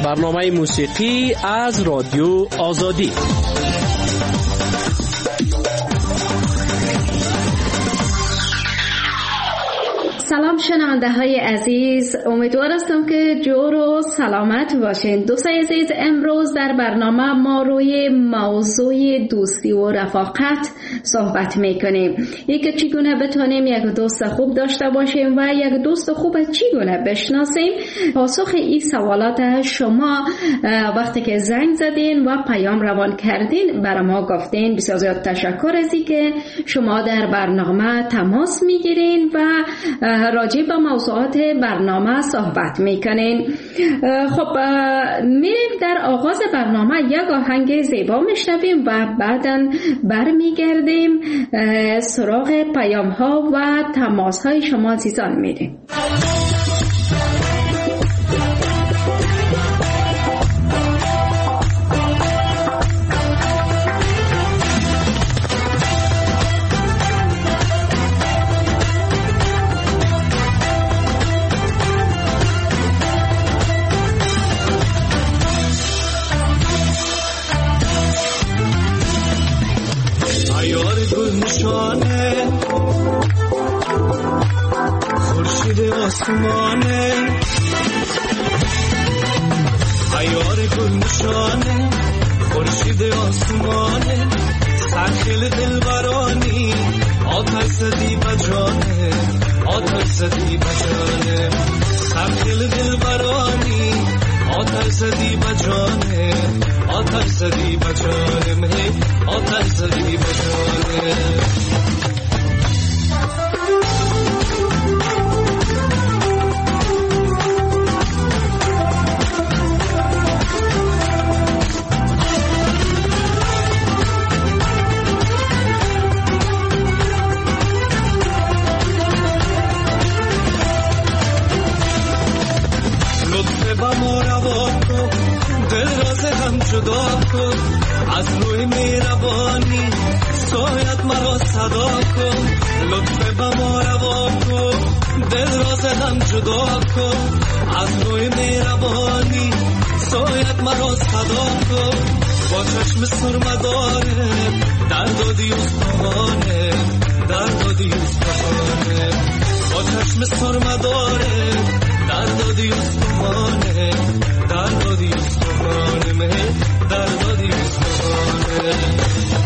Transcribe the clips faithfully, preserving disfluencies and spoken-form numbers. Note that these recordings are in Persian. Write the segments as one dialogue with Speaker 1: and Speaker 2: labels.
Speaker 1: برنامه موسیقی از رادیو آزادی.
Speaker 2: سلام شنونده های عزیز، امیدوار هستم که جور و سلامت باشین. دوستای عزیز، امروز در برنامه ما روی موضوع دوستی و رفاقت صحبت میکنیم. یک چگونه بتونیم یک دوست خوب داشته باشیم و یک دوست خوب چگونه بشناسیم. پاسخ این سوالات شما وقتی که زنگ زدین و پیام روان کردین برای ما گفتین. بسیار زیاد تشکر از اینکه شما در برنامه تماس میگیرین و راجع به موضوعات برنامه صحبت میکنین. خب میریم در آغاز برنامه یک آهنگ زیبا میشنویم و بعداً برمیگردیم سراغ پیام ها و تماس های شما عزیزان میریم.
Speaker 3: خورشید آسمانه عیار گل نشانه، خورشید آسمانه، سرخیل دلبرانی، آتش زدی بجانه، آتش زدی بجانه، سرخیل دلبرانی، آتش زدی بجانه، آتش زدی بجانه، آتش زدی بجانه. جدا کن از روی مهربانی، سایت مرا صدا کن، لطف به ما روا کن، دل راز هم جدا کن از روی مهربانی، سایت مرا صدا کن. با چشم سرمداره درد و دیوستانه، درد و دیوستانه، با چشم سرمداره درد و دیوستانه، درد و دیوستانه، مه درد و دیوستانه.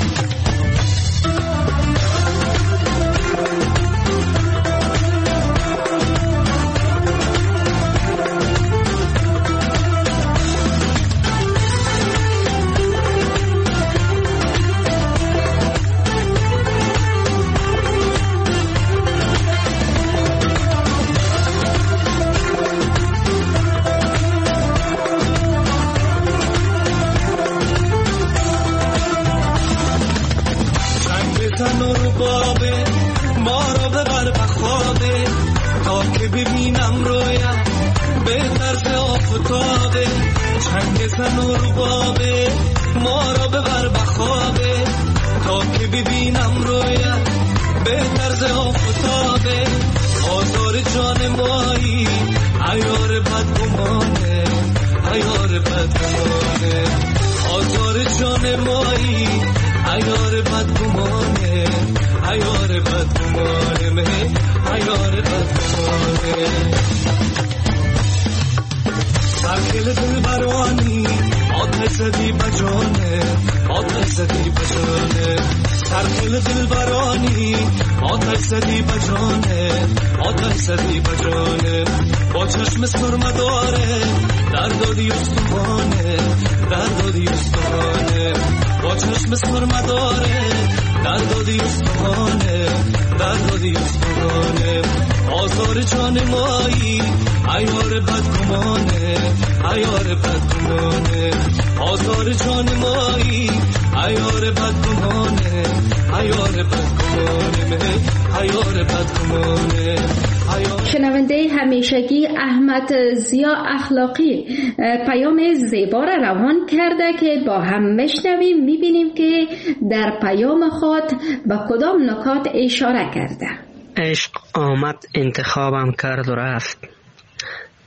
Speaker 2: شنونده همیشگی احمد ضیا اخلاقی پیام زیبا را روان کرده که با هم میشنویم، میبینیم که در پیام خود به کدام نکات اشاره کرده.
Speaker 4: عشق آمد انتخابم کرد و رفت،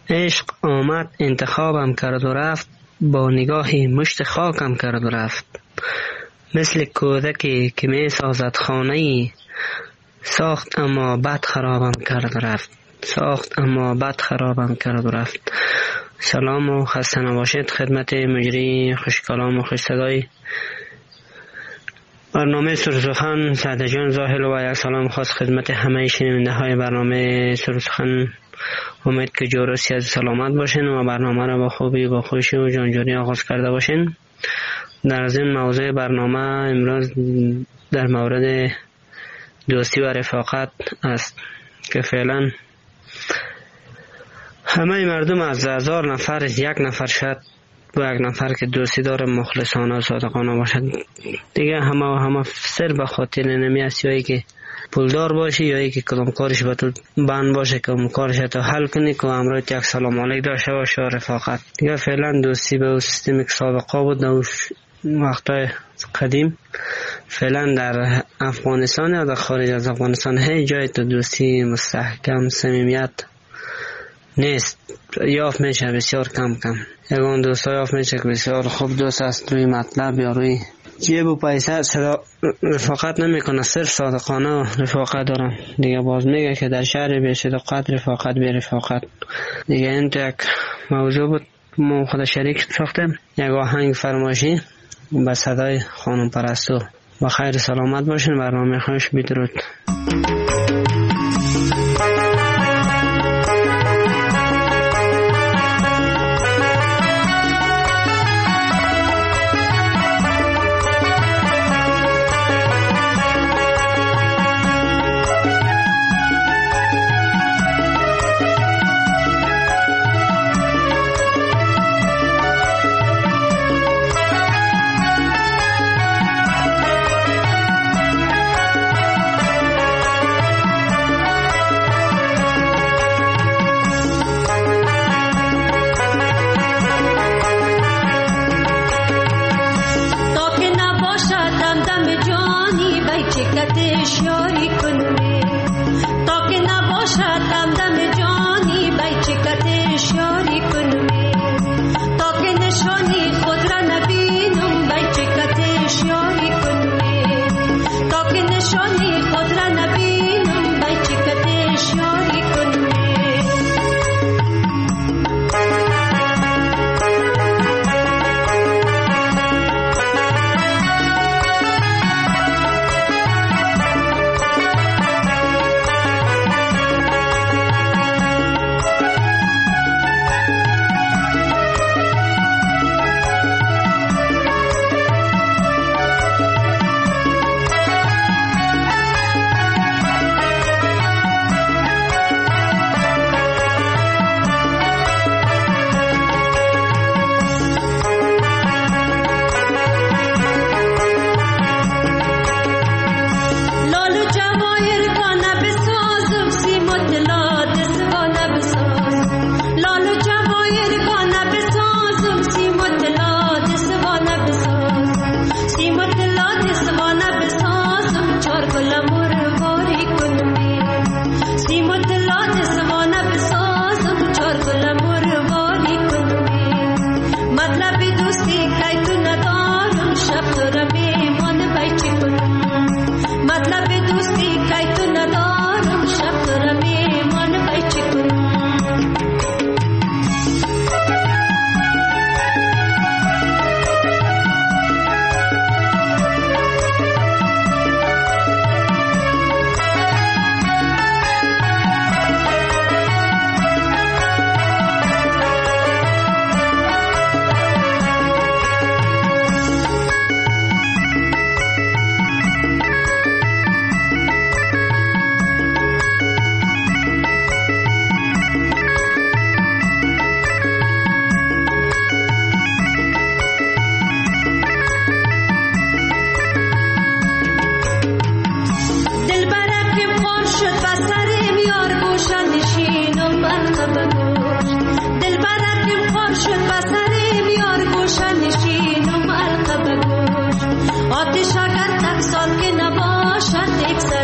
Speaker 4: عشق آمد انتخابم کرد و رفت، با نگاهی مشت خاکم کرد و رفت. مثل کودکی که می سازد خانه‌ای، ساخت اما بد خرابم کرد و رفت. ساخت اما بد خرابم کرد و رفت. سلام و خسته نباشید خدمت مجری خوش کلام و خوش صدای برنامه سرسخن سعد جان زاهل و یک سلام خاص خدمت همه شنونده های برنامه سرسخن. امید که جورسی از سلامت باشین و برنامه را با خوبی با خوشی و جانجوری آغاز کرده باشین. در از این موضوع برنامه امروز در مورد دوستی و رفاقت است که فعلا همه مردم از هزار نفر یک نفر شد با یک نفر که دوستی داره مخلصانه و صادقانه باشد. دیگه همه و همه سر به خاطر نمی است، یا که پولدار باشی یا که کدام کارش به تو بند باشه که اون کارش تو حل کنی که امروز یک سلام علیک داشته باشه و رفاقت. دیگه فعلا دوستی به سیستمی که سابقه بود در وقتای قدیم، فعلا در افغانستان یا در خارج از افغانستان هیچ جای تو دوستی مستحکم صمیمیت نیست. یافت میشه بسیار کم کم. یکان دوستا یافت میشه که بسیار خوب دوست است، روی مطلب یا روی جیب و پیسه صدا رفاقت نمیکنه، صرف صادقانه و رفاقت دارم. دیگه باز میگه که در شهر بی صداقت رفاقت بی رفاقت. دیگه این تو یک موضوع بود ما خود شریک ساختیم. یک آهنگ فرمایشی به صدای خانم پرستو. با خیر سلامت باشین. برنامه خوش بدرود.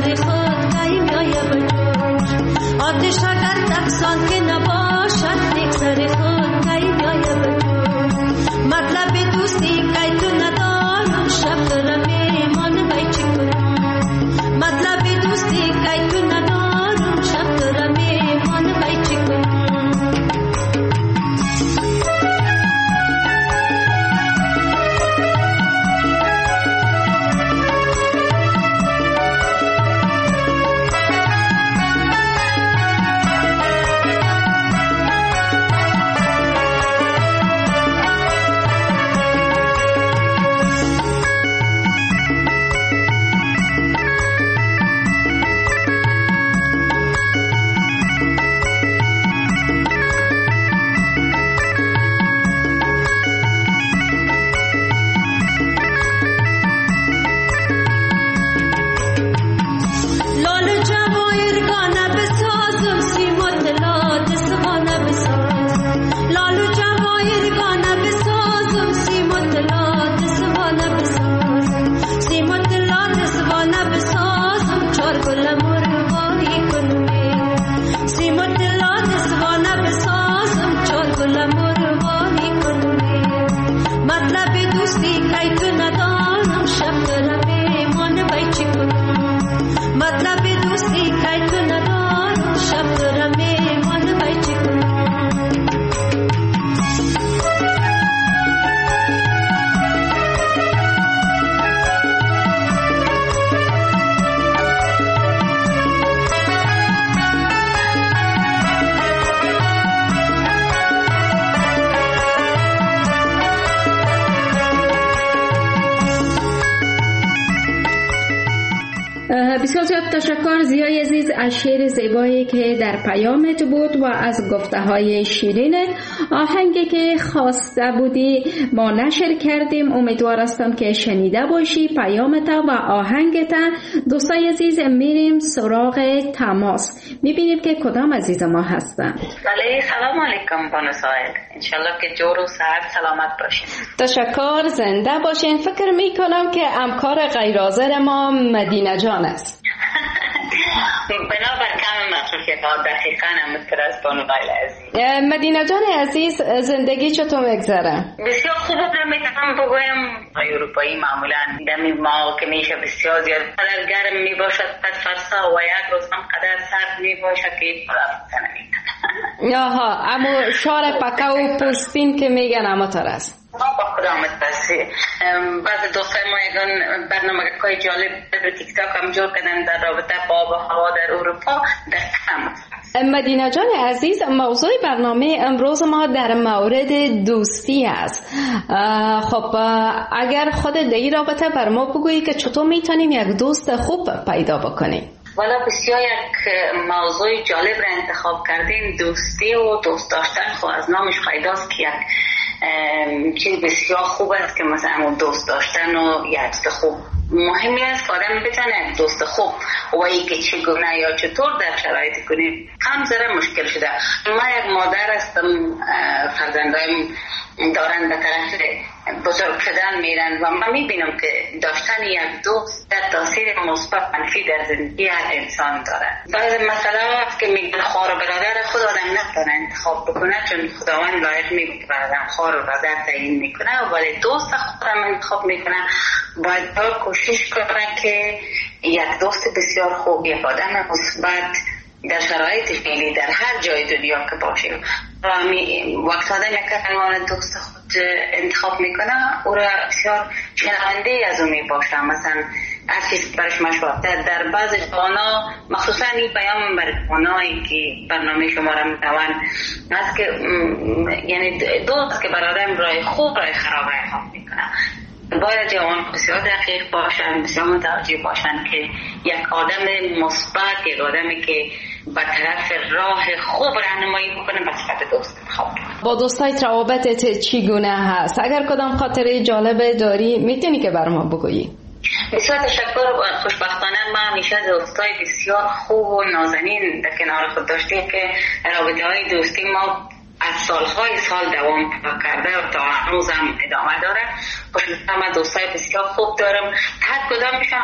Speaker 5: آتش اگر تفسان که نباشد یک
Speaker 2: بسیار زیاد تشکر زیای عزیز از شعر زیبایی که در پیامت بود و از گفته های شیرینت. آهنگی که خواسته بودی ما نشر کردیم، امیدوار هستم که شنیده باشی پیامت و آهنگت. دوستای عزیز میریم سراغ تماس، میبینیم که کدام عزیز ما هستن.
Speaker 5: بله سلام علیکم بانو سایل، انشالله که جور و صحت سلامت باشین.
Speaker 2: تشکر، زنده باشین. فکر میکنم که همکار غیر حاضر ما مدینه جان است.
Speaker 5: بنابر کم مصروفیت ها دقیقا هم متر از بانو غیل عزیز.
Speaker 2: مدینه جان عزیز زندگی چطور میگذره؟
Speaker 5: بسیار خوب بود. میتونم بگویم اروپایی معمولا دمی ما که میشه بسیار زیاد قدر گرم میباشد پس فرسا و یک روز هم قدر سرد میباشد که یک پرافت نمیکنه.
Speaker 2: آها، اما شار پکه و پوستین که میگن اما تر است.
Speaker 5: ما با خدامت بسی بعض دوستای ما یکان برنامه که جالب در تیک تاک هم جور کردن در رابطه با آب و هوا در اروپا در کم.
Speaker 2: مدینه جان عزیز، موضوع برنامه امروز ما در مورد دوستی است. خب اگر خود در این رابطه بر ما بگویی که چطور میتونیم یک دوست خوب پیدا بکنیم؟
Speaker 5: والا بسیار یک موضوع جالب را انتخاب کردین. دوستی و دوست داشتن خب از نامش پیداست که یک چیز بسیار خوب است که مثلا دوست داشتن و یک دوست خوب مهمی است که آدم بتونه دوست خوب و ای که چگونه یا چطور در شرایط کنه کم ذره مشکل شده. من یک مادر هستم، فرزندایم دارن به طرف بزرگ شدن میرن و من میبینم که داشتن یک دوست در تاثیر مثبت منفی در زندگی هر انسان داره. بعض مسئله هست که میگن خواهر و برادر خود آدم نتونه انتخاب بکنه چون خداوند لایق میگه برادر خواهر و برادر تعیین میکنه، ولی دوست خودم انتخاب میکنه. باید کوشش کنه که یک دوست بسیار خوب، یک آدم مثبت در شرایط فعلی در هر جای دنیا که باشیم و وقت آدم یک عنوان دوست خود انتخاب میکنه او را بسیار شنونده از اون میباشه. مثلا هر چیز برش مشورت در بعض جوانا، مخصوصا این پیام بر جوانایی که برنامه شما را میتوان است که یعنی دوست که برادر رای خوب رای خراب رای خواب میکنه. باید جوان بسیار دقیق باشن، بسیار متوجه باشن که یک آدم مثبت، یک آدمی که به طرف راه خوب راهنمایی بکنه به صفت دوست انتخاب کنه.
Speaker 2: با دوستایت روابطت چگونه هست؟ اگر کدام خاطره جالب داری میتونی که بر ما بگویی؟
Speaker 5: بسیار تشکر. خوشبختانه ما همیشه دوستای بسیار خوب و نازنین در کنار خود داشتیم که رابطه های دوستی ما از سالهای سال دوام کرده و تا هنوز هم ادامه داره. خوشبختانه من دوستای بسیار خوب دارم، هر کدامشان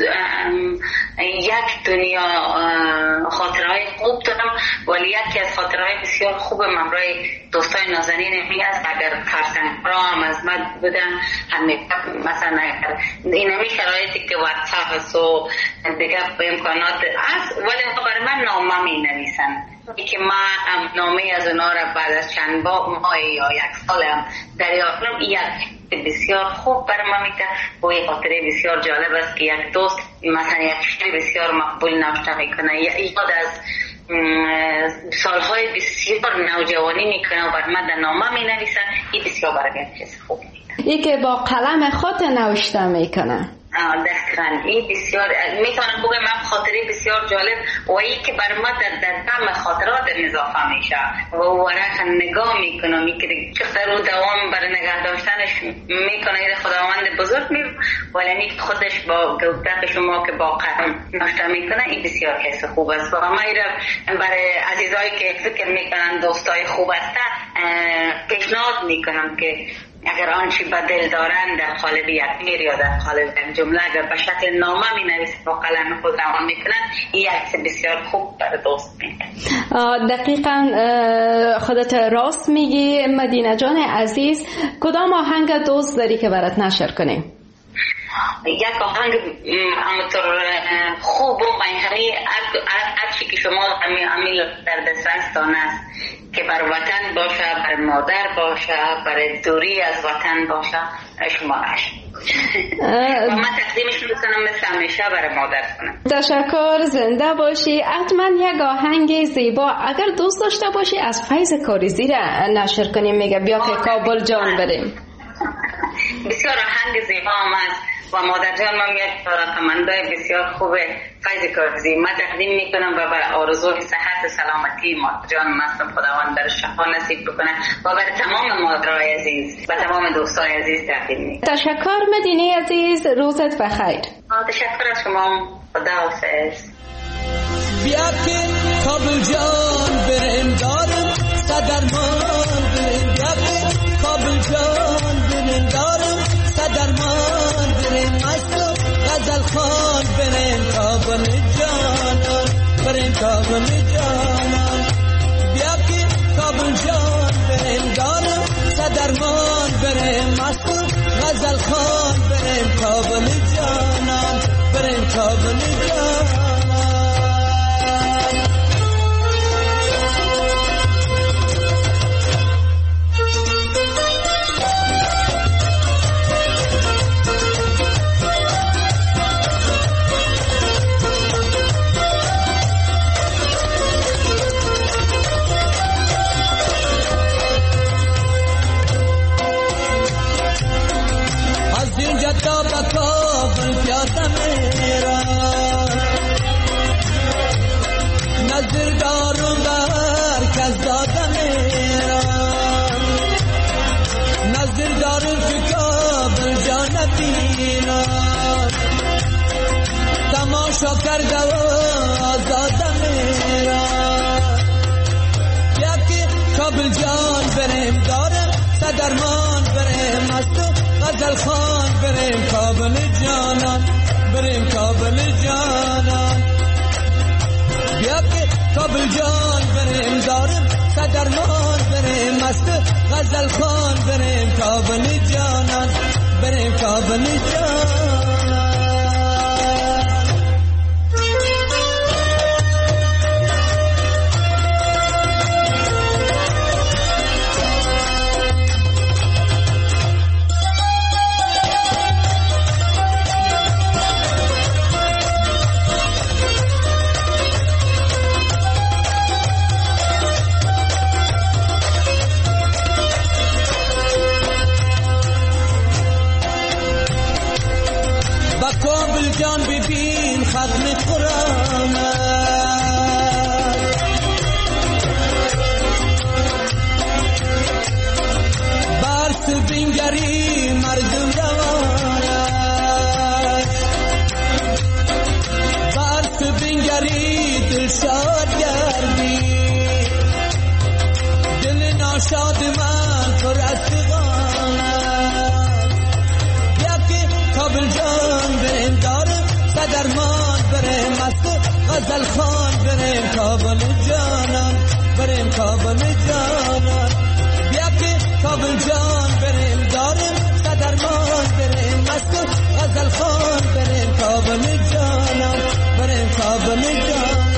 Speaker 5: یک دنیا خاطرهای خوب دارم، ولی یکی از خاطرهای بسیار خوب من برای دوستای نازنین می است. اگر فرزند را هم از من بودن هم مثلا این همی شرایطی که واتساپ هست و دیگه امکانات هست، ولی برای من نامه می نویسن که من نامه از اونا را بعد از چند ماه یا یک سال هم دریافت کنم. یک بسیار خوب برای من میده و یک خاطره بسیار جالب است که یک دوست مثلا یک شعر بسیار مقبول نوشته میکنه یا یاد از سالهای بسیار نوجوانی میکنه و برای من در نامه می نویسن. این بسیار برای من چیز خوب میده.
Speaker 2: ای که با قلم خود نوشته میکنه.
Speaker 5: دقیقاً این بسیار میتونم بگم من خاطره بسیار جالب و این که بر ما در در دم خاطرات اضافه میشه و ورق نگاه میکنم میکنه چقدر رو دوام برای نگاه داشتنش میکنه. این خداوند بزرگ می ولی خودش با گفتن شما که با قلم نوشته میکنه این بسیار حس خوب است. و ما برای عزیزایی که فکر میکنن دوستای خوب هستن پیشنهاد میکنم که اگر آنچه به دل دارن در قالب یک میر یا در قالب جمله اگر به شکل نامه می نویسن با قلم خود روان میکنن این عکس بسیار خوب برای دوست میکنن.
Speaker 2: دقیقاً خودت راست میگی مدینه جان عزیز. کدام آهنگ دوست داری که برات نشر کنیم؟
Speaker 5: یک آهنگ همونطور خوب و منحنی هر چی که شما امیل در دسترستان است که بر وطن باشه، بر مادر باشه، بر دوری از وطن باشه شما اش و من تقدیمش میکنم مثل همیشه برای مادر کنم.
Speaker 2: تشکر، زنده باشی. حتما یک آهنگ زیبا اگر دوست داشته باشی از فیض کاریزی را نشر کنیم. میگه بیا که کابل جان بریم.
Speaker 5: بسیار آهنگ زیبا هم هست و مادر جان من یک رقمنده بسیار خوب فیض کارزی من تقدیم میکنم و بر آرزوی صحت سلامتی مادر جان مستم خداوند در شفا نصیب بکنه و بر تمام مادرای عزیز و تمام دوستای عزیز تقدیم میکنم.
Speaker 2: تشکر مدینه عزیز، روزت بخیر.
Speaker 5: تشکر از شما، خداحافظ.
Speaker 3: بیا که کابل جان بریم دارم صدرمان بریم، بیا که کابل جان بریم دارم صدرمان بریم، مستو غزل خان بریم کابل جانان بریم کابل جانان. بیا که کابل جان بریم دارم صدرمان بریم، مستو غزل خان بریم کابل جانان بریم کابل جانان. تا بکابل پیاده میرا نظر دارم بر کس داده میرا، نظر دارم که کابل جان بینا تماشا کرده و آزاده میرا. یا که کابل جان بریم دارم صدرمان بریم مستو غزل خان بریم کابل جانان بریم کابل جانان. بیا که کابل جان بریم دارم صدرمان بریم مست غزل خان بریم کابل جانان بریم کابل جانان. جان ببین ختم قرآن برس بینگری مردم روان برس بینگری دل شاد گردی دل ناشاد من پر از فغان. یا که کابل جان بریم دارم صدرمان بریم مست غزل خان بریم کابل جانان بریم کابل جانان. بیا که کابل جان بریم داریم صدرمان بریم مست غزل خان بریم کابل جانان بریم کابل جانان.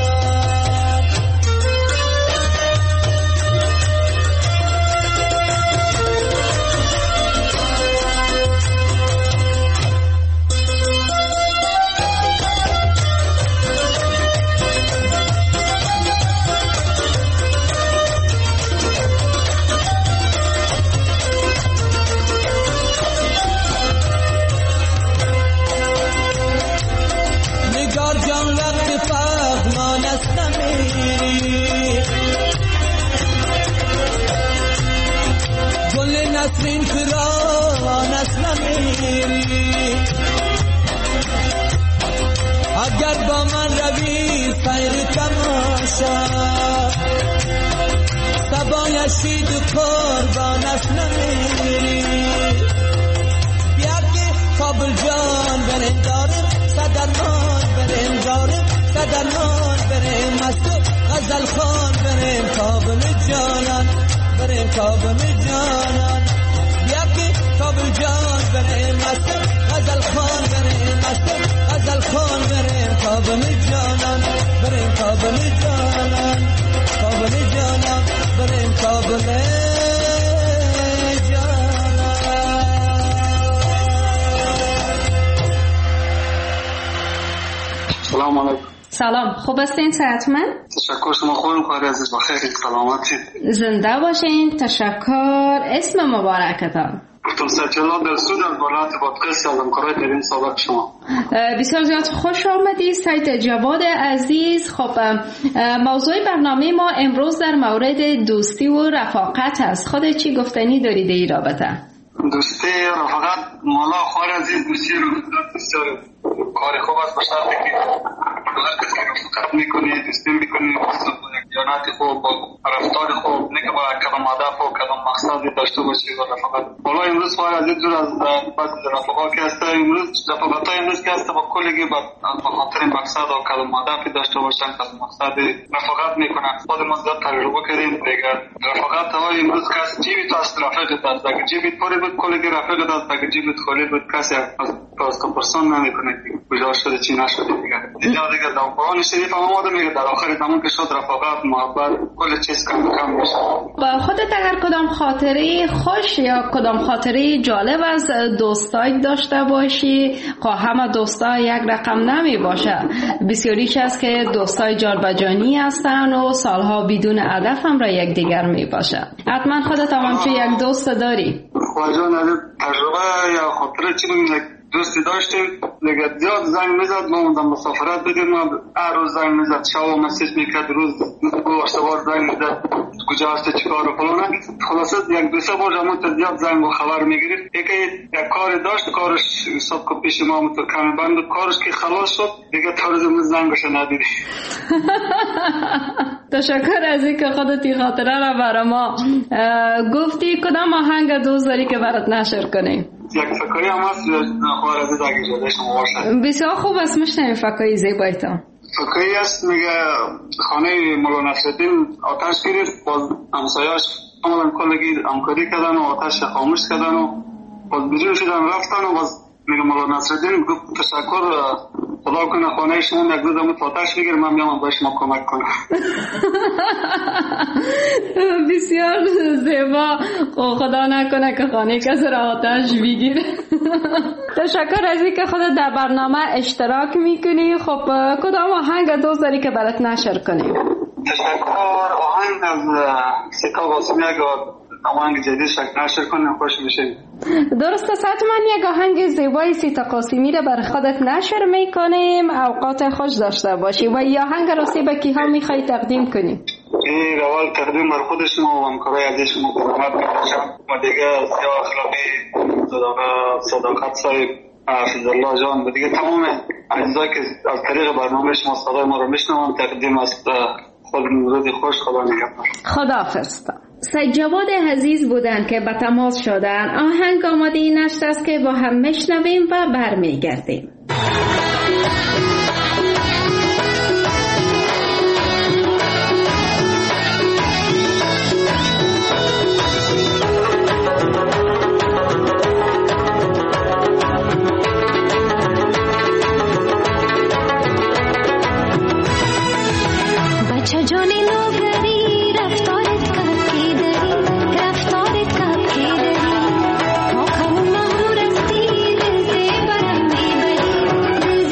Speaker 3: نسرین فران است نمیری اگر با من روی سیر تماشا سبایشید قربان است نمیری. بیا که کابل جان بریم دارم صدرمان بریم دارم صدرمان بریم مست غزل خان بریم کابل جانان بریم کابل جانان. بیا که کابل جان بریم مست غزل خان بریم مست غزل خان بریم کابل جانان بریم کابل جانان کابل جانان بریم کابل جانان.
Speaker 6: سلام علیکم.
Speaker 2: سلام، خوب هستین؟ صحتمند؟
Speaker 6: تشکر، شما خوبین؟ خواهر عزیز بخیر، سلامتی.
Speaker 2: زنده باشین. تشکر. اسم مبارکتان؟
Speaker 6: دکتر سجلا در سود از ولایت بادغیس از همکارای در این سابق شما.
Speaker 2: بسیار زیاد خوش آمدید سید جواد عزیز. خب موضوع برنامه ما امروز در مورد دوستی و رفاقت است. خودت چی گفتنی دارید این رابطه؟
Speaker 6: دوستی رفاقت مولا خوار عزیز دوستی رو بسیار کار خوب است، بشرطی که هر کسی که رفاقت میکنی دوستی میکنی دیانت خوب رفتار خوب نه که با کدام هدف و کدام مقصدی داشته باشی و رفاقت. حالا امروز خوار عزیز دور از بعض رفاقات که هست، امروز رفاقت های امروز که هست با کلگی با خاطر مقصد و کدام هدفی داشته باشن کدام مقصدی رفاقت میکنن. خود ما زیاد تجربه کردیم دیگه. رفاقت های امروز که هست جیبی تو است رفاقت است، اگه جیبی پره بود کلگی رفاقت است، اگه جیبی خالی بود کسی از کمپرسون نمیکنه کجا شده چی نشده دیگه. اینجا دیگه در قرآن شریف هم آمده میگه در آخر زمان که شد رفاقت محبت کل چیز کم کم میشه.
Speaker 2: با خودت اگر کدام خاطره خوش یا کدام خاطره جالب از دوستای داشته باشی، خواه همه دوستا یک رقم نمی باشه، بسیاریش هست که دوستای جانبجانی هستن و سالها بدون هدف هم را یک دیگر می باشه. حتما خودت هم همچون یک دوست داری.
Speaker 6: خواه جان تجربه یا خاطره چی بگیم دوستی داشتیم دیگه زیاد زنگ میزد ما اونجا مسافرت بدیم هر روز زنگ میزد شب و مسیج میکرد روز دو اشتبار زنگ میزد کجا هسته چی کار و فلانه. خلاصه یک دو سه بار جمعون زیاد زنگ و خبر میگرید یکی یک کار داشت کارش حساب که پیش ما تو کمی بند کارش که خلاص شد دیگه تا روز امروز زنگش ندیدی.
Speaker 2: تشکر از این که خودت این خاطره را برای ما گفتی. کدام آهنگ دوست داری که برات نشر کنیم؟
Speaker 6: یک فکری هم هست خواه عزیز اگه جاده شما باشد.
Speaker 2: بسیار خوب است میشنیم فکری زیبایی تا.
Speaker 6: فکری هست میگه خانه مولا نصرالدین آتش گرفت باز همسایاش آمدن کلگی همکاری کردن و آتش خاموش کردن و باز بیرون شدن رفتن و باز میگه مولا نصرالدین گفت تشکر خدا کنه خانه شما یک روز همون آتش بگیر من میام باید شما کمک کنم.
Speaker 2: بسیار زیبا. خدا نکنه که خانه کسی را آتش بگیره. تشکر از این که خودت در برنامه اشتراک میکنی. خب کدام آهنگ دوست داری که برات نشر کنیم؟
Speaker 6: تشکر. آهنگ از سیکا قاسمی اگه آهنگ جدید شکل نشر کنیم خوش میشه.
Speaker 2: درسته حتما یک آهنگ زیبای سیتا قاسمی را برای خودت نشر میکنیم. اوقات خوش داشته باشی. و یا آهنگ راستی به کی ها میخوای تقدیم کنیم؟
Speaker 6: این اول تقدیم بر خود شما و همکارای عزیز شما خدمت میکنم و دیگه سیاه اخلاقی صداقت صاحب حفظ الله جان و دیگه تمام عزیزایی که از طریق برنامه شما صدای ما رو میشنوم تقدیم است. خود روز خوش. خدا نگهدار.
Speaker 2: خداحافظ. سید جواد عزیز بودن که به تماس شدن. آهنگ آماده نشت است که با هم میشنویم و برمیگردیم.
Speaker 7: رفتارت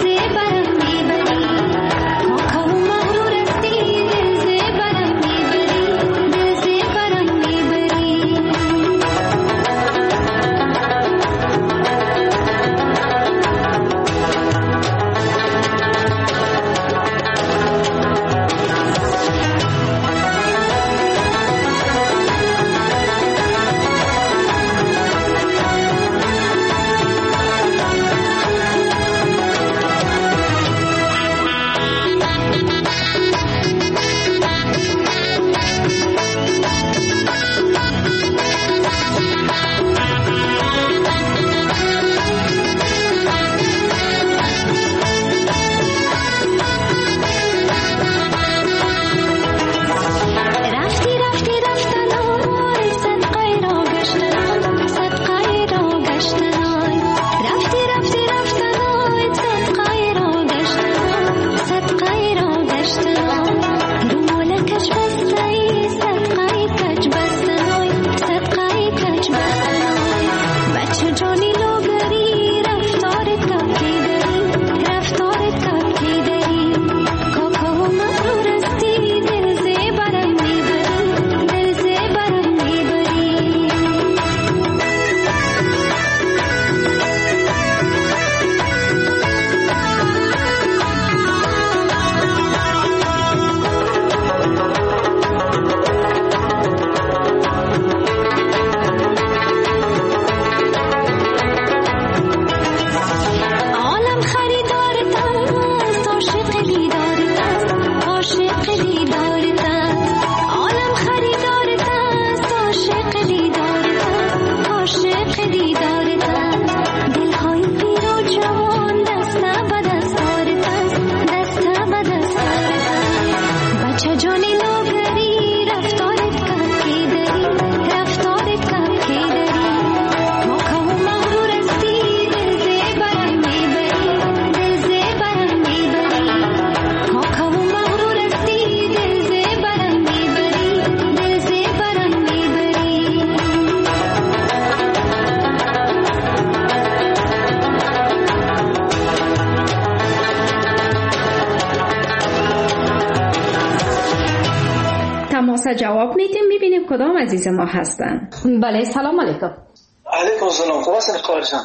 Speaker 2: تماس جواب میدیم، میبینیم کدام عزیز ما هستن. بله سلام علیکم.
Speaker 7: علیکم السلام. خوب هستین خواهرشان؟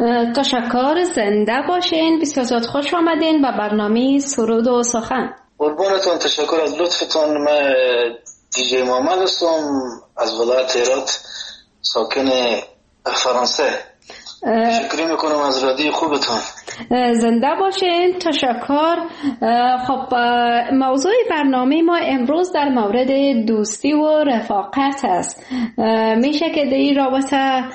Speaker 2: تشکر، زنده باشین. بسیار زیاد خوش آمدین به برنامه سرود و سخن.
Speaker 7: قربانتون، تشکر از لطفتون. من دیجی محمد هستم از ولایت هرات، ساکن فرانسه. تشکر میکنم از رادیو خوبتون.
Speaker 2: زنده باشین. تشکر. خب موضوع برنامه ما امروز در مورد دوستی و رفاقت است. میشه که در این رابطه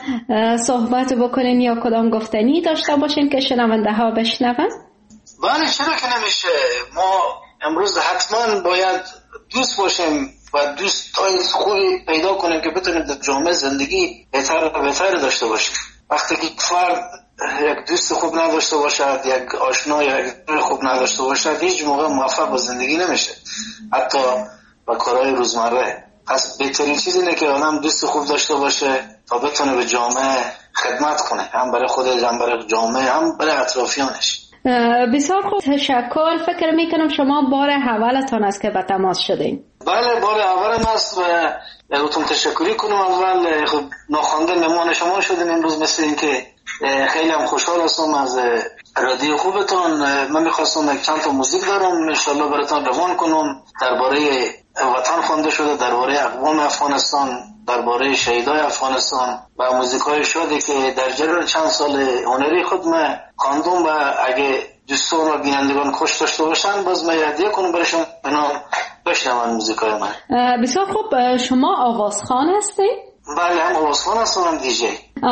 Speaker 2: صحبت بکنین یا کدام گفتنی داشته باشین که شنونده ها بشنون؟
Speaker 7: بله، چرا که نمیشه. ما امروز حتما باید دوست باشیم و دوستای خوبی پیدا کنیم که بتونیم در جامعه زندگی بهتر و بهتر داشته باشیم. وقتی که فرد یک دوست خوب نداشته باشد، یک آشنا یا یک خوب نداشته باشد، هیچ موقع موفق به زندگی نمیشه، حتی با کارهای روزمره. پس بهترین چیز اینه که آدم دوست خوب داشته باشه تا بتونه به جامعه خدمت کنه، هم برای خودش، هم برای جامعه، هم برای اطرافیانش.
Speaker 2: بسیار خوب، تشکر. فکر میکنم شما بار اولتان است که به تماس شدین.
Speaker 7: بله، بار اولم است و ازتون تشکری کنم. اول خب ناخوانده مهمان شما شدیم امروز، مثل این که خیلی هم خوشحال هستم از رادیو خوبتون. من میخواستم یک چند تا موزیک دارم انشالله براتون روان کنم، درباره وطن خوانده شده، درباره اقوام افغانستان، درباره شهیدای افغانستان و موزیکای شده که در جریان چند سال هنری خود من خواندم و اگه دوستان و بینندگان خوش داشته باشن باز من هدیه کنم برایشون، اینا بشنون موزیکای من.
Speaker 2: بسیار خوب. شما آوازخوان هستید؟
Speaker 7: بله، هم آوازخوان هستم، هم دیجی.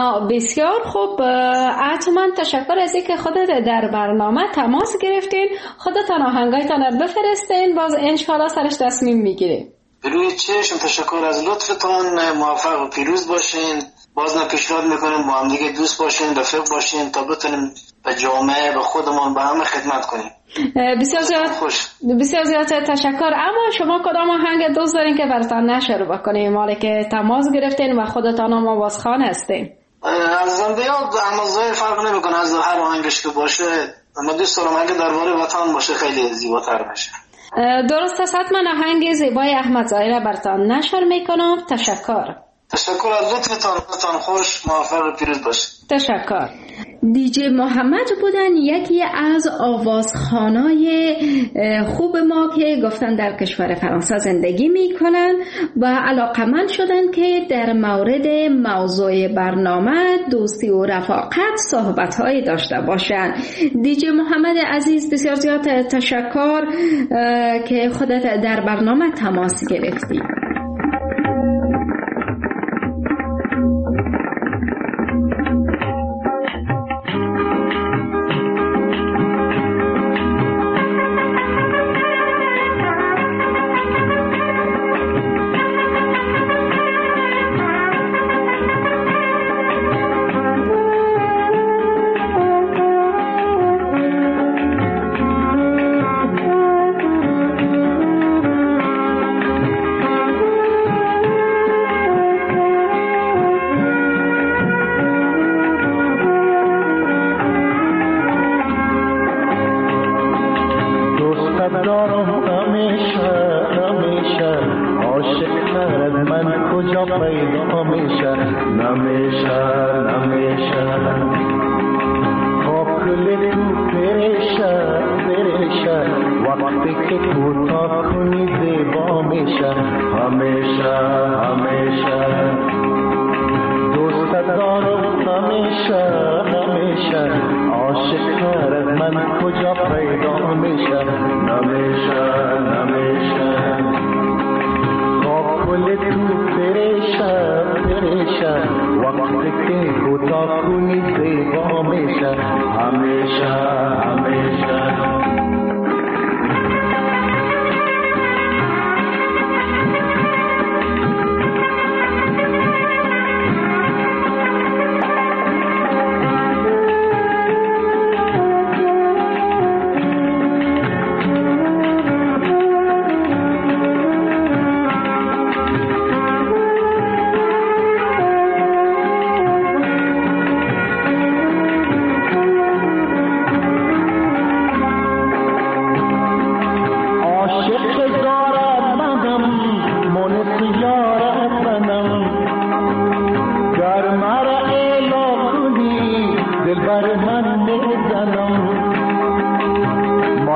Speaker 2: بسیار خوب. حتما تشکر از اینکه خودت در برنامه تماس گرفتین. خودتان آهنگایتان رو بفرستین، باز انشالله سرش تصمیم میگیریم.
Speaker 7: روی چشم. تشکر از لطفتان. موفق و پیروز باشین. باز من پیشنهاد میکنیم با هم دیگه دوست باشین، رفیق باشین تا بتونیم به جامعه، به خودمون، به همه خدمت کنیم.
Speaker 2: بسیار زیاد خوش. بسیار زیاد تشکر. اما شما کدام آهنگ دوست دارین که براتون نشر بکنیم، مالی که تماس گرفتین و خودتان هم آوازخوان هستین؟
Speaker 7: از زندگیات احمدزاده فرق نمیکنه، از هر آهنگش که باشه. من دوست دارم اگه درباره وطن باشه خیلی زیباتر میشه.
Speaker 2: درست است. حتما آهنگ زیبای احمدزاده را براتون نشر میکنم. تشکر.
Speaker 7: تشکر از لطفتان. لطفتان خوش، موفق و پیروز باشید.
Speaker 2: تشکر. دیجی محمد بودن، یکی از آوازخوانای خوب ما که گفتن در کشور فرانسه زندگی میکنن و علاقمند شدن که در مورد موضوع برنامه دوستی و رفاقت صحبت‌هایی داشته باشن. دیجی محمد عزیز، بسیار زیاد تشکر که خودت در برنامه تماس گرفتی.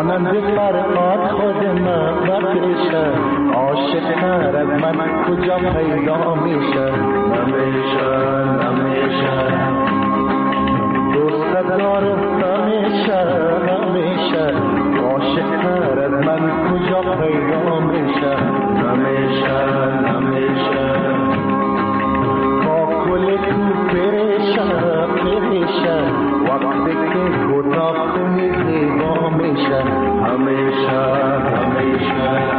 Speaker 8: مانند فرقات خود مقدشه عاشق تر از من کجا پیدا میشه نمیشه نمیشه دوست دارم نمیشه نمیشه عاشق تر از من کجا پیدا میشه نمیشه نمیشه با کل تو پریشه پریشه وقتی که گدا کنی زیبا میشه همیشه همیشه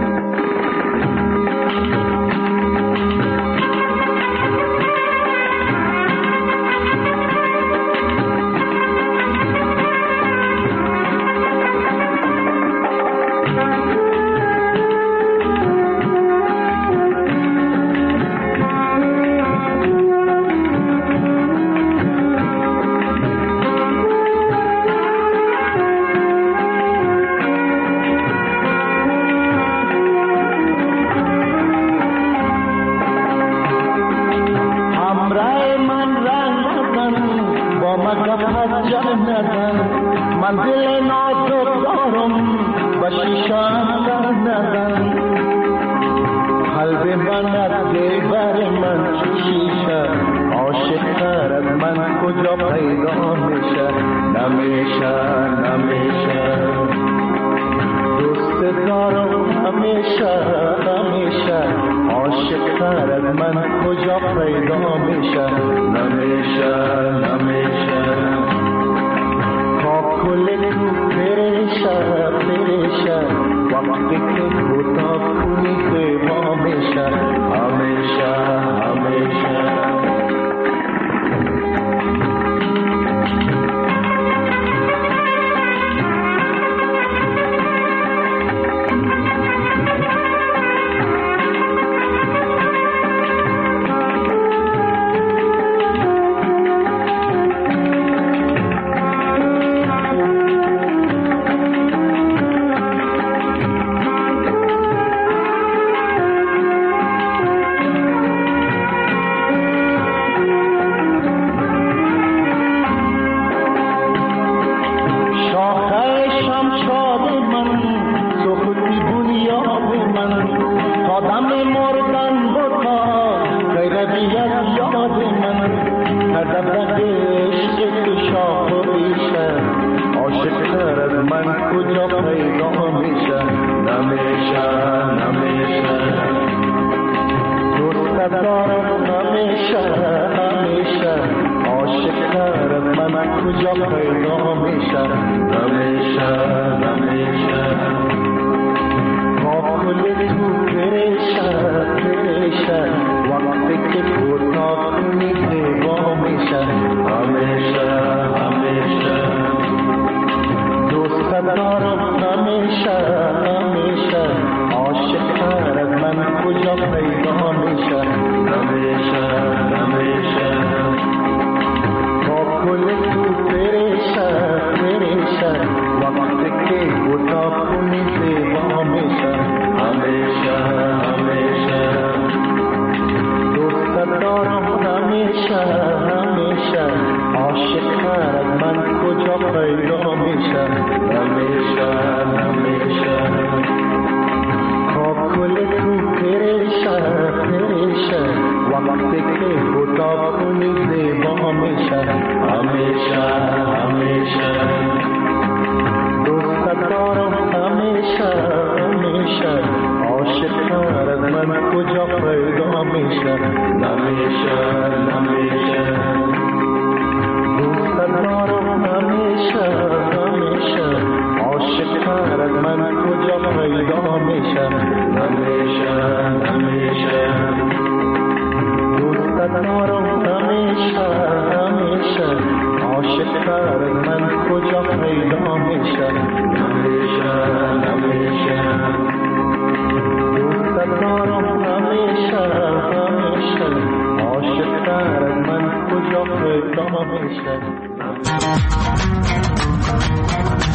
Speaker 8: منزل نازک دارم و شیشان در ندن قلب من از دیبر من شیشه عاشق تر از من کجا پیدا میشه نمیشه نمیشه دوست دارم همیشه همیشه عاشق تر از من کجا پیدا میشه نمیشه نمیشه کل تو پریشه پریشه وقتی که گدا کنی زیبا میشه همیشه همیشه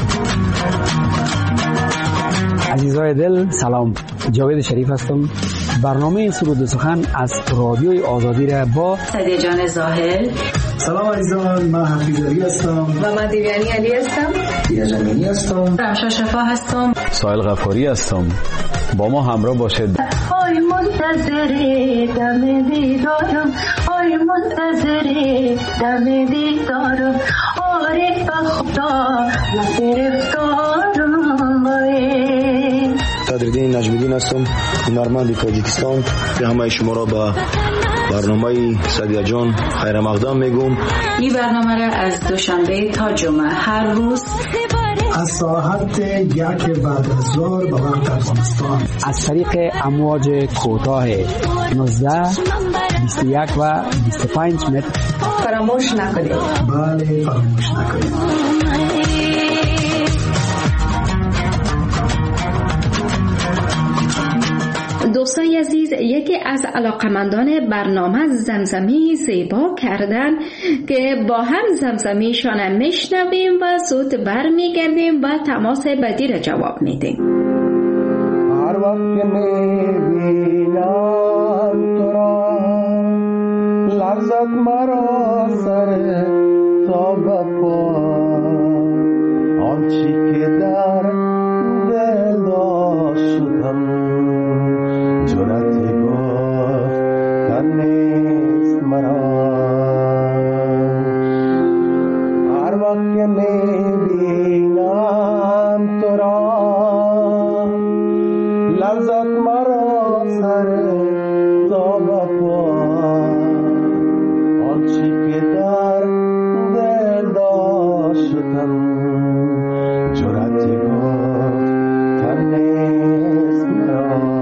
Speaker 9: عزیزای دل سلام، جاوید شریف هستم. برنامه سرود و سخن از رادیوی آزادی را با
Speaker 10: سعدیه جان ظاهر.
Speaker 11: سلام عزیزان، من حفیظ علی هستم
Speaker 10: و من دیویانی علی هستم.
Speaker 11: دیگه جمینی هستم.
Speaker 10: رمشا شفا هستم.
Speaker 12: سایل غفاری هستم. با ما همراه باشید.
Speaker 13: آی منتظر دم دیدارم، آی منتظر دم دیدارم، عارف خدا گرفتارم.
Speaker 14: صدرالدین نجمیدین هستم، هنرمند تاجیکستان. به همه شما را با برنامه سعدیه جان خیر مقدم میگم.
Speaker 10: این برنامه را از دوشنبه تا جمعه هر روز
Speaker 11: از ساعت یک بعد از ظهر به وقت افغانستان
Speaker 9: از طریق امواج کوتاه نوزده، بیست و یک و بیست و پنج متر
Speaker 10: فراموش نکنید.
Speaker 11: بله فراموش نکنید.
Speaker 2: دوستای عزیز، یکی از علاقمندان برنامه زمزمی زیبا کردن که با هم زمزمیشان میشنویم و زود برمیگردیم و تماس بعدی را جواب میدیم.
Speaker 8: هر وقت که میبینم تو را لرزد مرا سر تا بپا، آنچی که در دل داشتم جرأت گفتن نیست مرا. هر وقت که میبینم تو را لرزد مرا سر تا بپا، آنچی که در دل داشتم جرأت گفتن نیست مرا.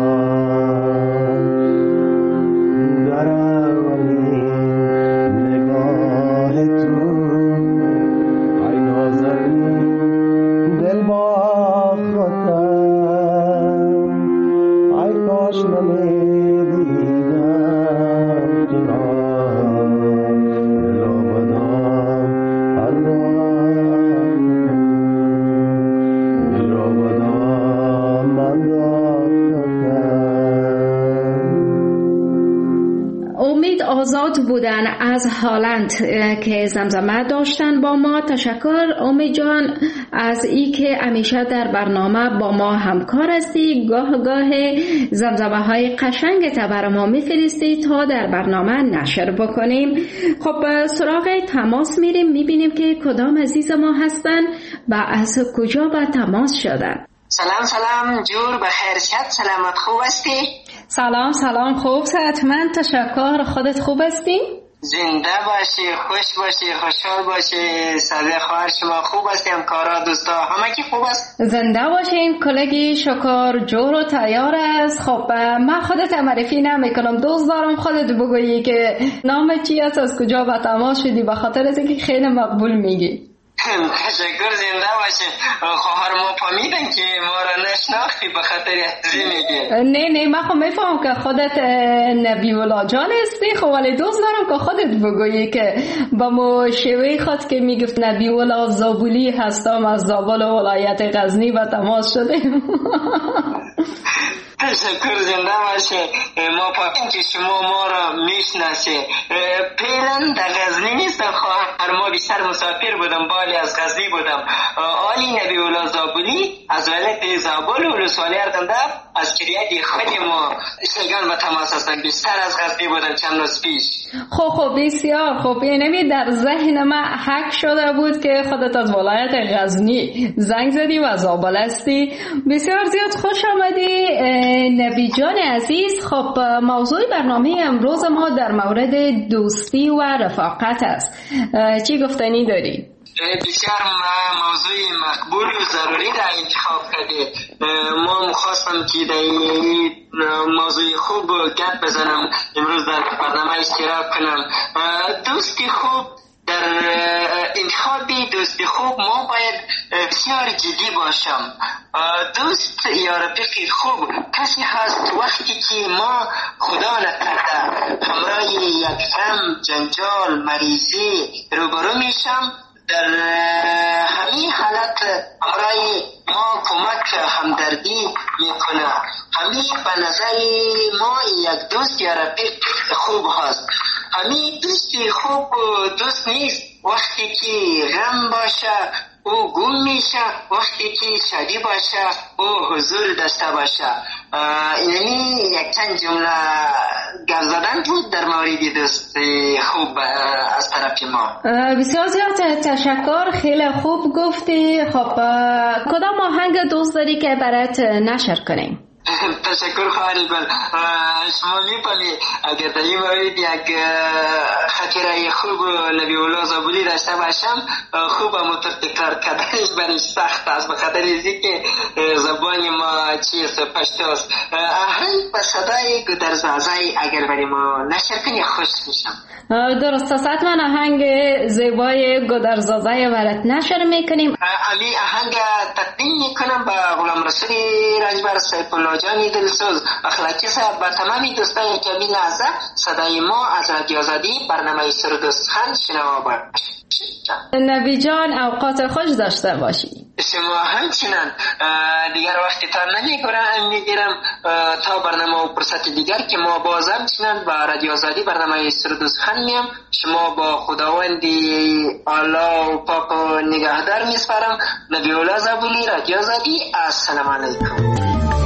Speaker 2: آزاد بودن از هالند که زمزمه داشتن با ما. تشکر امید جان از ای که همیشه در برنامه با ما همکار هستی، گاه گاه زمزمه های قشنگ تا بر ما میفرستی تا در برنامه نشر بکنیم. خب سراغ تماس میریم، میبینیم که کدام عزیز ما هستن و از کجا به تماس شدن.
Speaker 15: سلام سلام، جور بخیر، شد سلامت، خوب هستی؟
Speaker 2: سلام سلام، خوب صحتمند، تشکر. خودت خوب هستی؟
Speaker 15: زنده باشی، خوش باشی، خوشحال باشی. صدای خواهر شما خوب هستی؟ همکارا، دوستا همه کی خوب است؟
Speaker 2: زنده باشین. کلگی شکر جور و تیار است. خب من خودت معرفی نمیکنم، دوست دارم خودت بگویی که نام چی است، از کجا به تماس شدی، به خاطر از اینکه خیلی مقبول میگی.
Speaker 15: تشکر، زنده باشی. خواهر ما فهمیدن که ما را نشناختی به خاطر ازی میگی.
Speaker 2: نه نه، من خب میفهم که خودت نبی ولا جان هستی، خب ولی دوست دارم که خودت بگویی که با مو شوی خود که میگفت نبی ولا زابولی هستم، از زابل ولایت غزنی و تماس شده.
Speaker 15: تشکر، زنده باشه. ما فهمیدیم که شما ما را میشناسی. پیلن در غزنی نیستم، خواهر ما بیشتر مسافر بودم، بالی از غزنی بودم. آلی نبی اولا زابولی از ولایت زابل و لسوالی اردنده از کریت خود ما شیگان به تماس هستن، بیشتر از غزنی بودم چند روز پیش.
Speaker 2: خب خب بسیار خوب. یعنی در ذهن من حک شده بود که خودت از ولایت غزنی زنگ زدی و زابل هستی. بسیار زیاد خوش آمدی نبی جان عزیز. خب موضوع برنامه امروز ما در مورد دوستی و رفاقت است. چی گفتنی داری؟
Speaker 15: بسیار موضوع مقبول و ضروری را انتخاب کردی. ما مخواستم که در این موضوع خوب گپ بزنم، امروز در برنامه اشتراک کنم. دوستی خوب، در انتخاب دوستی خوب ما باید بسیار جدی باشم. دوست یا رفیق خوب کسی هست وقتی که ما خدا نکرده همراه یک غم، جنجال، مریضی روبرو میشم، در همین حالت همراه ما کمک همدردی میکنه. همین به نظر ما یک دوست یا رفیق خوب هست. همین دوستی خوب دوست نیست وقتی که غم باشه او گم میشه، وقتی که شادی باشه او حضور داشته باشه. یعنی یک چند جمله گپ زدن بود در مورد دوست خوب از طرف ما.
Speaker 2: بسیار زیاد تشکر، خیلی خوب گفتی. خب کدام آهنگ دوست داری که برات نشر کنیم؟
Speaker 15: تشکر خواهری گل. شما می‌فهمی اگر در این مورد یک خاطره خوب نبی الله زابلی داشته باشم خوب همون تکرار کردنش برش سخت است به خاطر اینکه زبان ما چیست پشتو است. آهنگ به صدای گودرزازای اگر برای ما نشر کنی خوش میشم.
Speaker 2: درست است، حتما آهنگ زیبای گودرزازای برات نشر میکنیم.
Speaker 15: امی آهنگ تقدیم میکنم به غلام رسول رجبر سیف الله جانی دلسوز اخلاقی صاحب و تمامی دوستان کمی لحظه صدای ما از رادیو آزادی برنامه سردوست خان شنوا باشید.
Speaker 2: نبی جان اوقات خوش داشته باشی.
Speaker 15: شما همچنان دیگر وقتی تا نمیگرم میگیرم تا برنامه و فرصت دیگر که ما باز همچنان با رادیو آزادی برنامه سردوست خان میم. شما با خداوندی الله و پاک و نگهدار میسپارم. نبی الله زابلی، رادیو آزادی. السلام علیکم.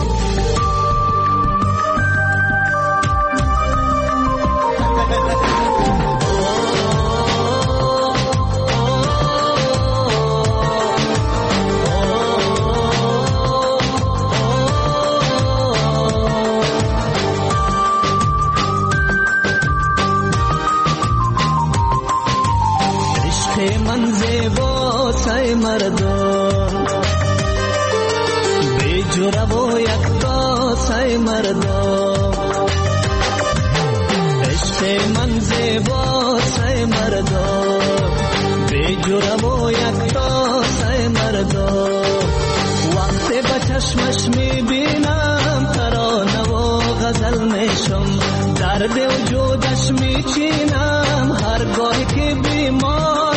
Speaker 3: من زیبا سای مردم بی جرا و یکتا سای مردم عشق من زیبا سای مردم بی جرا و یکتا سای مردم وقتی با چشمش میبینم ترانه و غزل میشم درد وجودش میچینم هرگاهی که بیمار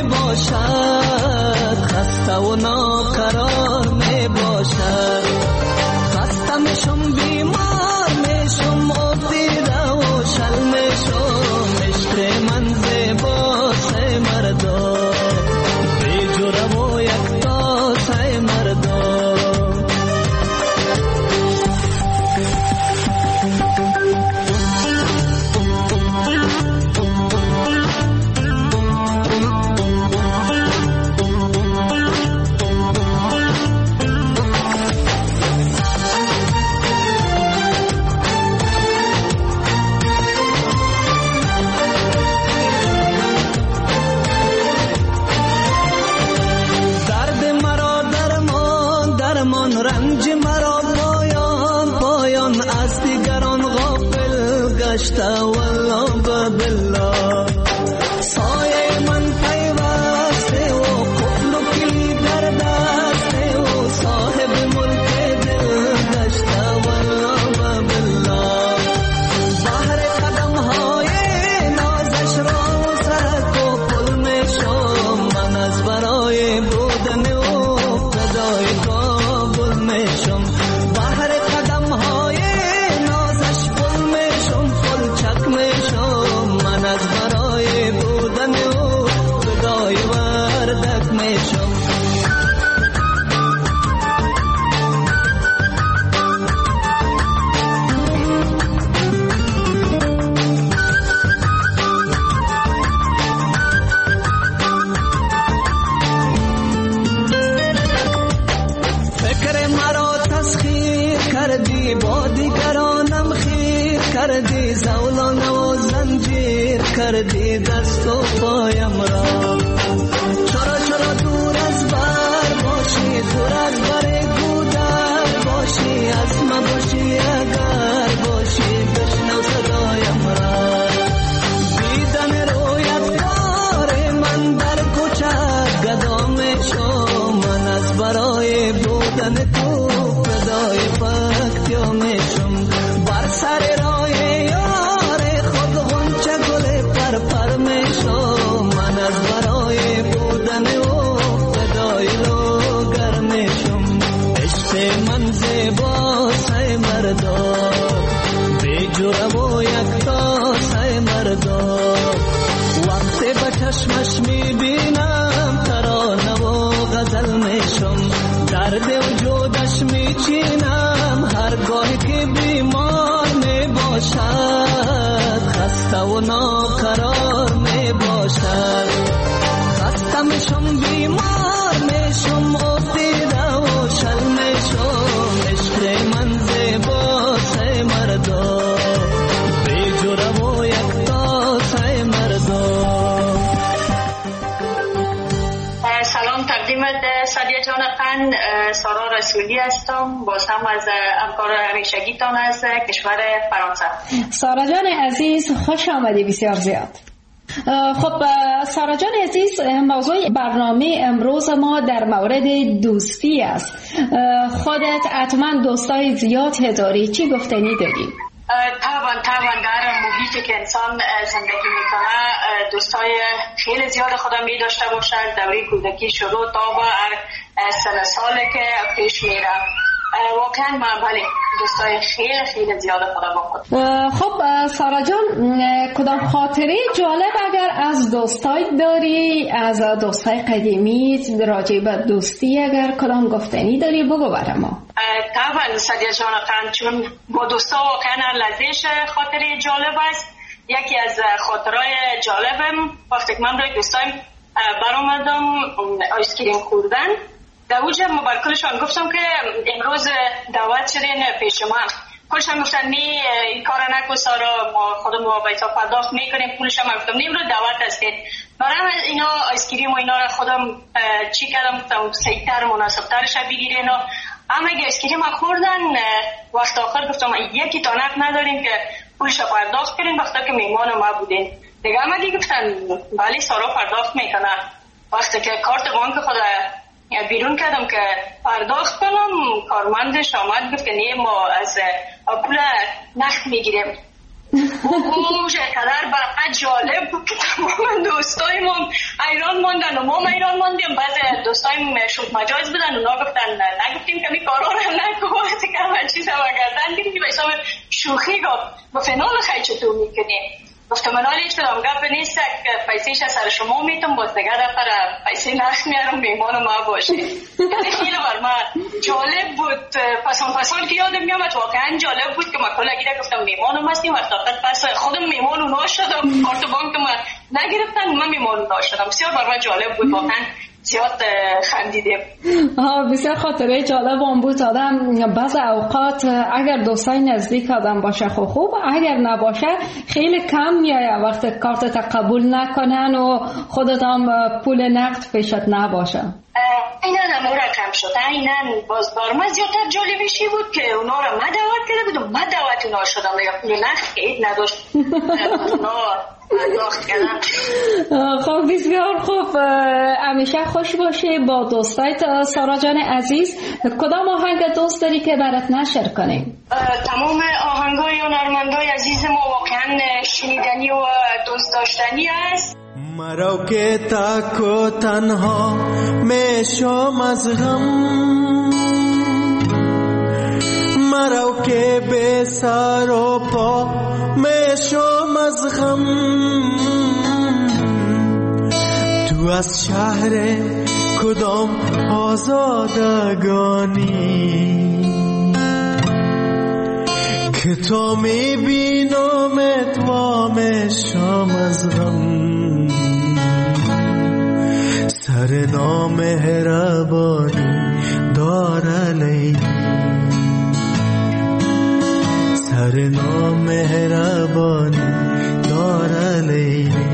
Speaker 3: باشد خسته و ناقرار می باشد خسته میشم بیمار میشم افتیده و شل میشم عشق من زیبا سای مردم بی جرا و یکتا سای مردم والله بالله سایه من پیوسته و قفل کلی در دسته و صاحب ملک دل گشته والله بالله بحر قدم های نازش را سرک و پل میشم من از برای بودن و فدای کابل میشم بحر قدم های نازش پل میشم چک میشم من از برای بودن او فدای وردک میشم فکر مرا تسخیر کردی با دیگرانم خیر کردی زولان و زنجیر کردی دست و پایم را چرا چرا دور از بر باشی دور از بر گودر باشی از ما باشی اگر باشی بشنو صدایم را دیدن رویت کار من در کوچه گدا میشم من از برای بودن تو فدای پاکتیا میشم بر سر راه یار خود غنچه گل پر پر میشم من از برای بودن او فدای لوگر میشم عشق من درد وجودش میچینم هرگاه که بیمار می باشد، خسته و ناقرار می باشد. خسته میشم بیمار میشم افتیده و شل میشم، عشق من زیباست مردا بی جرم و یکتاست مردا.
Speaker 16: سلام تقدیمت سادیا جان قن، سارا رسولی هستم، باز هم از همکار همیشگیتان از کشور فرانسه.
Speaker 2: سارا جان عزیز خوش آمدی بسیار زیاد. خب سارا جان عزیز، موضوع برنامه امروز ما در مورد دوستی است. خودت حتما دوستای زیاد داری، چی گفتنی داری؟
Speaker 16: طبعا طبعا در محیطی که انسان زندگی میکنه دوستای خیلی زیاد خودم می داشته باشد. دوره کودکی شروع تا به سن ساله که پیش میره، واقعا من بله دوستای خیلی خیلی زیاد خودم با خود.
Speaker 2: خب سارا جان، کدام خاطره جالب اگر از دوستای داری، از دوستای قدیمی راجع به دوستی اگر کدام گفتنی داری بگو برای ما.
Speaker 16: طبعا سادیا جان قند، چون با دوستا واقعا لذیذ خاطره جالب است. یکی از خاطرهای جالبم وقتی که من روی دوستایم برآمدم آیسکریم خوردن، در اوجه مبارکلشان گفتم که امروز دعوت شدین پیش من. کلشان گفتن نی این کار نکن سارا، ما خودمون بایتا پرداخت میکنیم پولشان. من گفتم امروز دعوت هستید. برام اینا آیسکریم و اینا را خودم چی کردم، گفتم سیتر مناسبترش بگیرین. اما اگه آیسکریم خوردن وقت آخر گفتم یکی تانک نداریم که پولش پرداخت کنیم وقتا که میمان ما بودین. دیگه اما دیگه گفتن بله سارا پرداخت میکنه. وقتی که کارت بانک خود بیرون کردم که پرداخت کنم، کارمندش آمد گفت که نه ما از پول نقد میگیریم. او چقدر برای جالب بود که تمام دوستایم ایران موندن و ما ایران موندیم. بعضی دوستایم شوخ مجاز بودن، اونا گفتن نگفتیم که می کارا رو نکن، وقتی که همه چیز رو گردن گیریم به حساب شوخی گفت و فنال خیلی چطور میکنیم. گفتم من حالی شدم گپ نیست که پیسیش از سر شما میتونم باز نگه دفعه پیسی نخ میارم میمان ما باشه. یعنی خیلی بر من جالب بود. پسان پسان که یادم میامد واقعا جالب بود که ما کلا گیره گفتم میمانم هستیم و پس خودم میمان اونا شدم، کارت بانک ما نگرفتن من میمان اونا شدم. بسیار بر من جالب بود، واقعا زیاد خندیدیم.
Speaker 2: ها بسیار خاطره جالب هم بود. آدم بعض اوقات اگر دوستای نزدیک آدم باشه خوب خوب، اگر نباشه خیلی کم میایه وقتی کارت قبول نکنن و خودت هم پول نقد پیشت نباشه.
Speaker 16: اینا نمورا کم شد. اینا باز بار ما زیادتر جالبشی بود که اونا را ما دعوت کرده بودم، ما دعوت اونا شدم یا پول نقد اید نداشت اونا داخت کردن.
Speaker 2: خب بسیار خوب، همیشه خوش باشی با دوستایت. سارا جان عزیز، کدام آهنگ دوست داری که برات نشر کنیم؟
Speaker 16: تمام آهنگای هنرمندای عزیز ما واقعا شنیدنی و دوست داشتنی است.
Speaker 3: مرا که تک و تنها میشم از غم، مرا که به سر و پا میشم از غم، تو از شهر کدام آزادگانی که تو میبینمت و میشم از غم، سر نامهربانی داره لیلی، سر نامهربانی داره لیلی،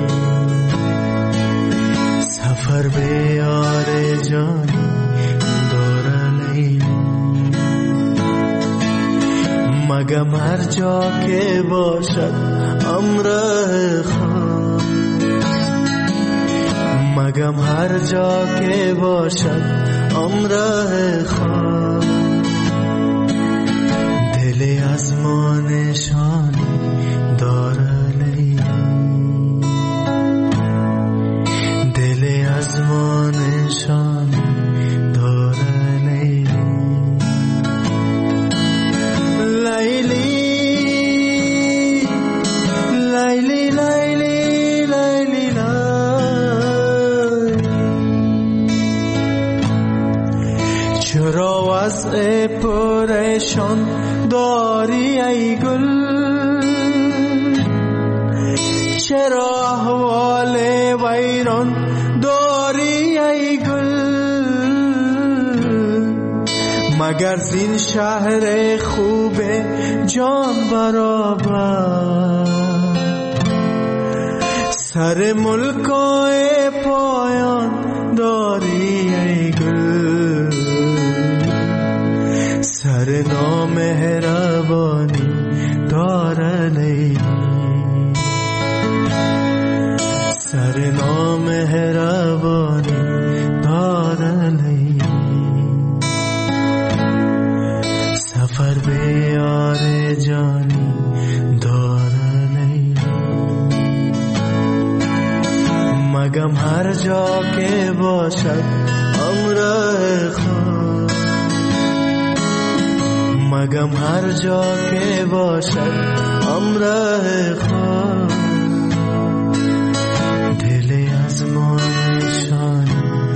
Speaker 3: سفر به یار جانی داره لیلی، مگم هر جا که باشد امر خواست، مگم هر جا که باشد امر خواست، دل از ما نشانی داره لیلی، دل از ما نشانی داره لیلی، لیلی لیلی لیلی لیلی چرا وضع پریشان داری ای گل، چرا احوال ویران داری ای گل، مگر زین شهر خوب جان برابر سر ملکای پایان داری ای گل، سر نامهربانی دارن ای، سر نامهربانی دارن ای، سفر به یار جانی دارن ای، مگم هر جا که باشد همراه خود، مگم هر جا که باشد همراه خود، دل از ما نشان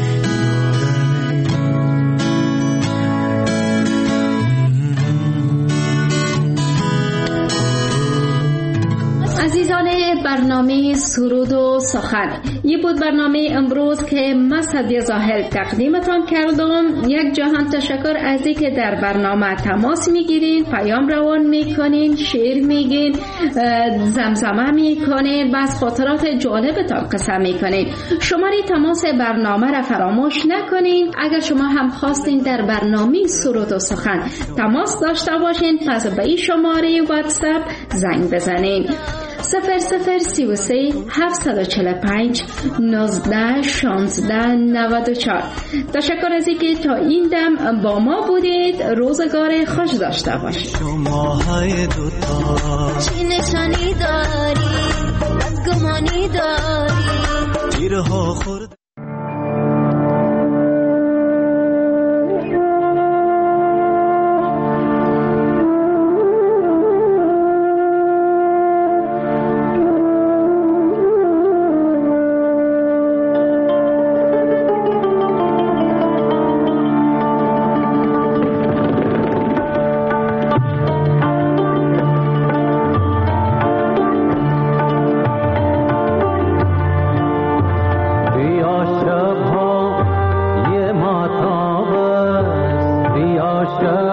Speaker 2: عزیزان برنامه سرود و سخن، یه بود برنامه امروز که من سعدیه زاهل تقدیمتان کردم. یک جهان تشکر از اینکه در برنامه تماس میگیرین، پیام روان میکنین، شعر میگین، زمزمه میکنین، بس خاطرات جالبتان قصه میکنین. شماره تماس برنامه را فراموش نکنین. اگر شما هم خواستین در برنامه سرود و سخن تماس داشته باشین، پس به این شماره واتساپ زنگ بزنین: صفر صفر سی و سه هفتصد و چهل و پنج نوزده شانزده نود و چهار. تشکر از اینکه تا این دم با ما بودید. روزگار خوش داشته باشید.
Speaker 3: شماهای دوتا
Speaker 17: چی نشانی داری، بدگمانی داری،
Speaker 3: گیرها خورد
Speaker 8: شب